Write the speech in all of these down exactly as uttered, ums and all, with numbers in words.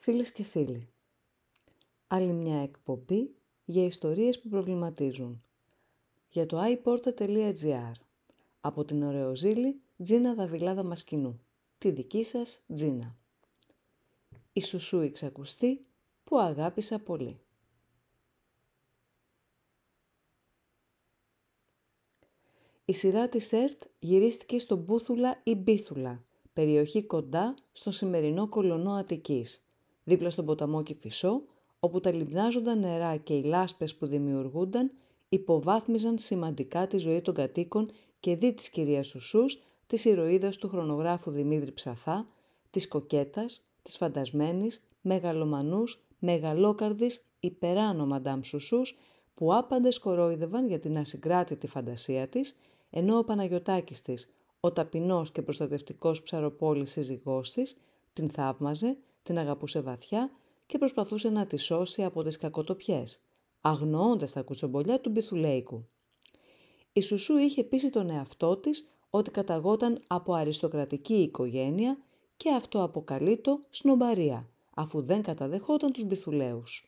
Φίλες και φίλοι, άλλη μια εκπομπή για ιστορίες που προβληματίζουν. Για το άι πόρτα τελεία τζι άρ. Από την ωραιοζήλη Τζίνα Δαβιλάδα Μασκινού. Τη δική σας Τζίνα. Η Σουσού η ξακουστή που αγάπησα πολύ. Η σειρά της ΕΡΤ γυρίστηκε στο Μπούθουλα ή Μπίθουλα, περιοχή κοντά στον σημερινό κολονό Αττικής, δίπλα στον ποταμό Κηφισό, όπου τα λιμνάζοντα νερά και οι λάσπες που δημιουργούνταν υποβάθμιζαν σημαντικά τη ζωή των κατοίκων και δι της κυρίας Σουσούς, της ηρωίδας του χρονογράφου Δημήτρη Ψαθά, της κοκέτας, της φαντασμένης, μεγαλομανούς, μεγαλόκαρδης, υπεράνω Μαντάμ Σουσούς, που άπαντες κορόιδευαν για την ασυγκράτητη φαντασία της, ενώ ο Παναγιωτάκης της, ο ταπεινός και προστατευτικός ψαροπόλης σύζυγός της, την θαύμαζε, την αγαπούσε βαθιά και προσπαθούσε να τη σώσει από τις κακοτοπιές, αγνοώντας τα κουτσομπολιά του Μπιθουλέικου. Η Σουσού είχε πείσει τον εαυτό της ότι καταγόταν από αριστοκρατική οικογένεια και αυτό αποκαλείτο σνομπαρία, αφού δεν καταδεχόταν τους Μπιθουλαίους.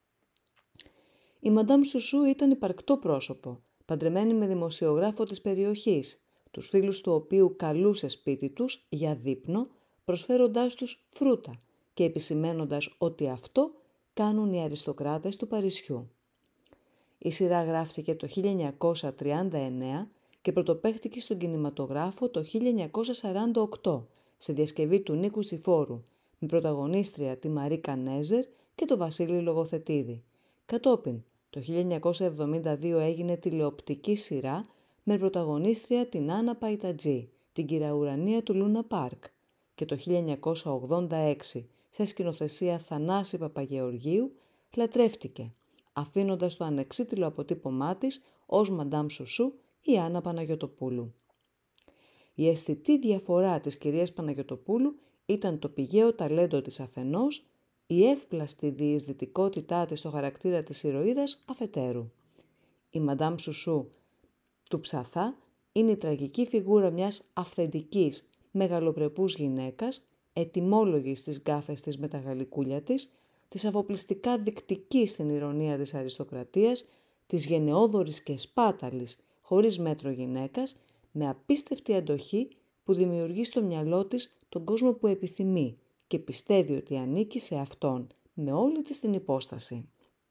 Η Μαντάμ Σουσού ήταν υπαρκτό πρόσωπο, παντρεμένη με δημοσιογράφο της περιοχής, τους φίλους του οποίου καλούσε σπίτι τους για δείπνο, προσφέροντάς τους φρούτα και επισημένοντας ότι αυτό κάνουν οι αριστοκράτες του Παρισιού. Η σειρά γράφτηκε το χίλια εννιακόσια τριάντα εννέα και πρωτοπαίχτηκε στον κινηματογράφο το χίλια εννιακόσια σαράντα οκτώ σε διασκευή του Νίκου Συφόρου, με πρωταγωνίστρια τη Μαρή Κανέζερ και τον Βασίλη Λογοθετίδη. Κατόπιν, το χίλια εννιακόσια εβδομήντα δύο έγινε τηλεοπτική σειρά με πρωταγωνίστρια την Άννα Παϊτατζή, την κυραουρανία του Λούνα Πάρκ, και το χίλια εννιακόσια ογδόντα έξι, σε σκηνοθεσία Θανάση Παπαγεωργίου, λατρεύτηκε, αφήνοντας το ανεξίτηλο αποτύπωμά της ως Μαντάμ Σουσού η Άννα Παναγιωτοπούλου. Η αισθητή διαφορά της κυρίας Παναγιωτοπούλου ήταν το πηγαίο ταλέντο της αφενός, η εύπλαστη διεισδυτικότητά της στο χαρακτήρα της ηρωίδας αφετέρου. Η Μαντάμ Σουσού του Ψαθά είναι η τραγική φιγούρα μιας αυθεντικής, μεγαλοπρεπούς γυναίκας, ετοιμόλογης στις γκάφες της με τα γαλικούλια της, της αφοπλιστικά δεικτικής στην ηρωνία της αριστοκρατίας, της γενναιόδωρης και σπάταλης, χωρίς μέτρο γυναίκας, με απίστευτη αντοχή που δημιουργεί στο μυαλό της τον κόσμο που επιθυμεί και πιστεύει ότι ανήκει σε αυτόν, με όλη της την υπόσταση.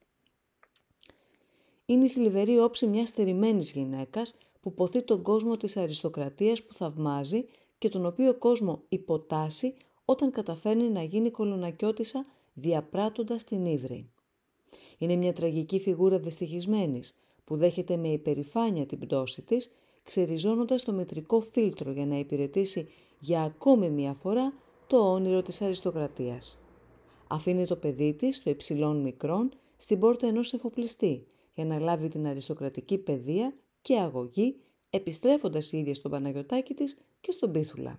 Είναι η θλιβερή όψη μιας στερημένης γυναίκας που ποθεί τον κόσμο της αριστοκρατίας που θαυμάζει και τον οποίο κόσμο υποτάσσει όταν καταφέρνει να γίνει κολονακιώτισσα διαπράττοντας την ύβρη. Είναι μια τραγική φιγούρα δυστυχισμένης που δέχεται με υπερηφάνεια την πτώση της, ξεριζώνοντας το μετρικό φίλτρο για να υπηρετήσει για ακόμη μια φορά το όνειρο της αριστοκρατίας. Αφήνει το παιδί της, το υψηλών μικρών, στην πόρτα ενός εφοπλιστή για να λάβει την αριστοκρατική παιδεία και αγωγή, επιστρέφοντας η ίδια στον Παναγιωτάκη της και στον Μπίθουλα.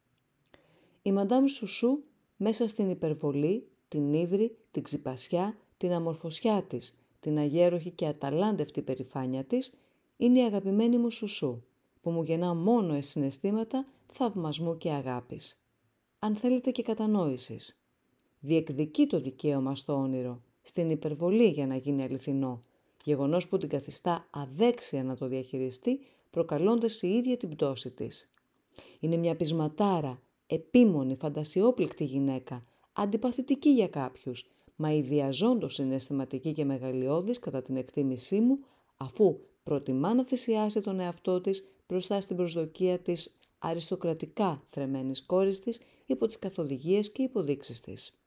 Η Μαντάμ Σουσού, μέσα στην υπερβολή, την ύβρη, την ξυπασιά, την αμορφωσιά της, την αγέροχη και αταλάντευτη περηφάνεια της, είναι η αγαπημένη μου Σουσού, που μου γεννά μόνο εσυναισθήματα θαυμασμού και αγάπης. Αν θέλετε και κατανόησης. Διεκδικεί το δικαίωμα στο όνειρο, στην υπερβολή για να γίνει αληθινό, γεγονός που την καθιστά αδέξια να το διαχειριστεί, προκαλώντας η ίδια την πτώση της. Είναι μια πεισματάρα, επίμονη, φαντασιόπληκτη γυναίκα, αντιπαθητική για κάποιους, μα ιδιαζόντως συναισθηματική και μεγαλειώδης κατά την εκτίμησή μου, αφού προτιμά να θυσιάσει τον εαυτό της μπροστά στην προσδοκία της αριστοκρατικά θρεμμένης κόρης της υπό τις καθοδηγίες και υποδείξεις της.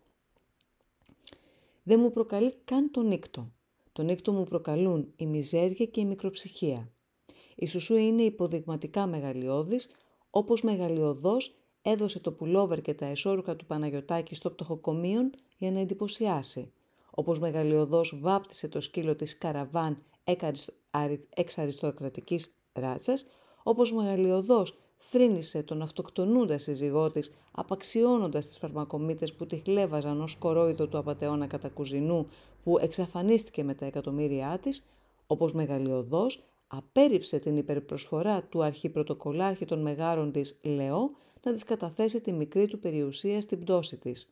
Δεν μου προκαλεί καν τον νύκτο. Τον νύκτο μου προκαλούν η μιζέρια και η μικροψυχία. Η Σουσού είναι υποδειγματικά μεγαλειώδης, όπως μεγαλειωδώς έδωσε το πουλόβερ και τα εσώρουχα του Παναγιωτάκη στο πτωχοκομείον για να εντυπωσιάσει, όπως μεγαλειωδώς βάπτισε το σκύλο της Καραβάν εξ αριστοκρατικής ράτσας, όπως μεγαλειωδώς θρήνησε τον αυτοκτονούντα σύζυγό της, απαξιώνοντας τις φαρμακομύτες που τη χλέβαζαν ως κορόιδο του απατεώνα Κατακουζινού που εξαφανίστηκε με τα εκατομμύρια της, όπως μεγαλειωδώς απέρριψε την υπερπροσφορά του αρχιπρωτοκολλάρχη των μεγάρων της Λεό να της καταθέσει τη μικρή του περιουσία στην πτώση της,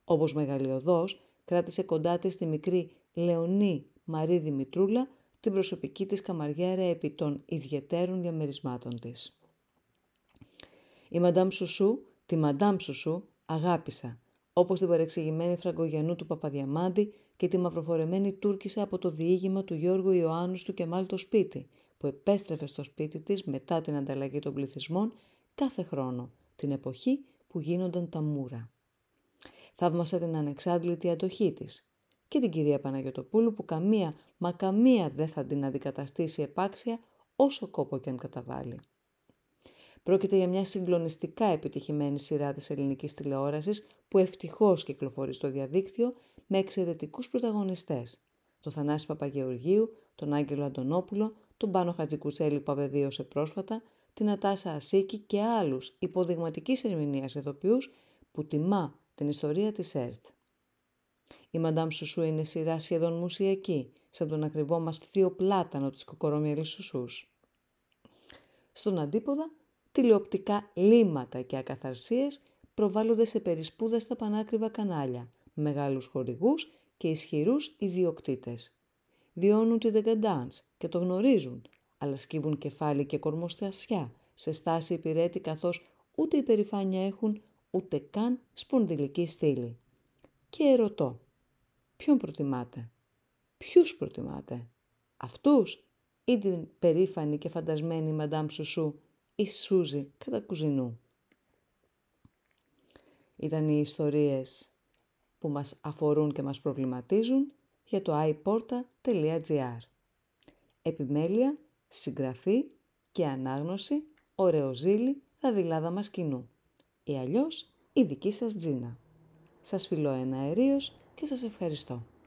όπως μεγαλειωδώς κράτησε κοντά της τη μικρή Λεωνή Μαρή Δημητρούλα, την προσωπική της καμαριέρα επί των ιδιαιτέρων διαμερισμάτων της. Η Μαντάμ Σουσού, τη Μαντάμ Σουσού, αγάπησα, όπως την παρεξηγημένη Φραγκογιανού του Παπαδιαμάντη και τη μαυροφορεμένη Τούρκισσα από το διήγημα του Γιώργου Ιωάννου του Κεμάλ το σπίτι, που επέστρεφε στο σπίτι της μετά την ανταλλαγή των πληθυσμών κάθε χρόνο, την εποχή που γίνονταν τα μούρα. Θαύμασα την ανεξάντλητη αντοχή της και την κυρία Παναγιωτοπούλου που καμία, μα καμία δεν θα την αντικαταστήσει επάξια όσο κόπο και αν καταβάλει. Πρόκειται για μια συγκλονιστικά επιτυχημένη σειρά της ελληνικής τηλεόρασης που ευτυχώς κυκλοφορεί στο διαδίκτυο με εξαιρετικούς πρωταγωνιστές. Τον Θανάση Παπαγεωργίου, τον Άγγελο Αντωνόπουλο, τον Πάνο Χατζικουτσέλη που απεβίωσε πρόσφατα, την Νατάσα Ασίκη και άλλους υποδειγματικής ερμηνείας ηθοποιούς που τιμά την ιστορία της ΕΡΤ. Η Μαντάμ Σουσού είναι σειρά σχεδόν μουσιακή, σαν τον ακριβό μας θείο πλάτανο της Κοκορόμιαλης Σουσούς. Στον αντίποδα, τηλεοπτικά λύματα και ακαθαρσίες προβάλλονται σε περισπούδα στα πανάκριβα κανάλια, με μεγάλους χορηγούς και ισχυρούς ιδιοκτήτες. Βιώνουν τη decadence και το γνωρίζουν, αλλά σκύβουν κεφάλι και κορμοστασιά σε στάση υπηρέτη καθώς ούτε υπερηφάνεια έχουν, ούτε καν σπονδυλική στήλη. Και ερωτώ, ποιον προτιμάτε, ποιους προτιμάτε, αυτούς ή την περήφανη και φαντασμένη Μαντάμ Σουσού ή Σούζη κατά κουζινού. Ήταν οι ιστορίες που μας αφορούν και μας προβληματίζουν για το άι πόρτα τελεία τζι άρ. Επιμέλεια, συγγραφή και ανάγνωση, Ωραιοζήλη, Δαβιλάδα Μασκηνού. Ή αλλιώς η δική σας Τζίνα. Σας φιλώ εναερίως και σας ευχαριστώ.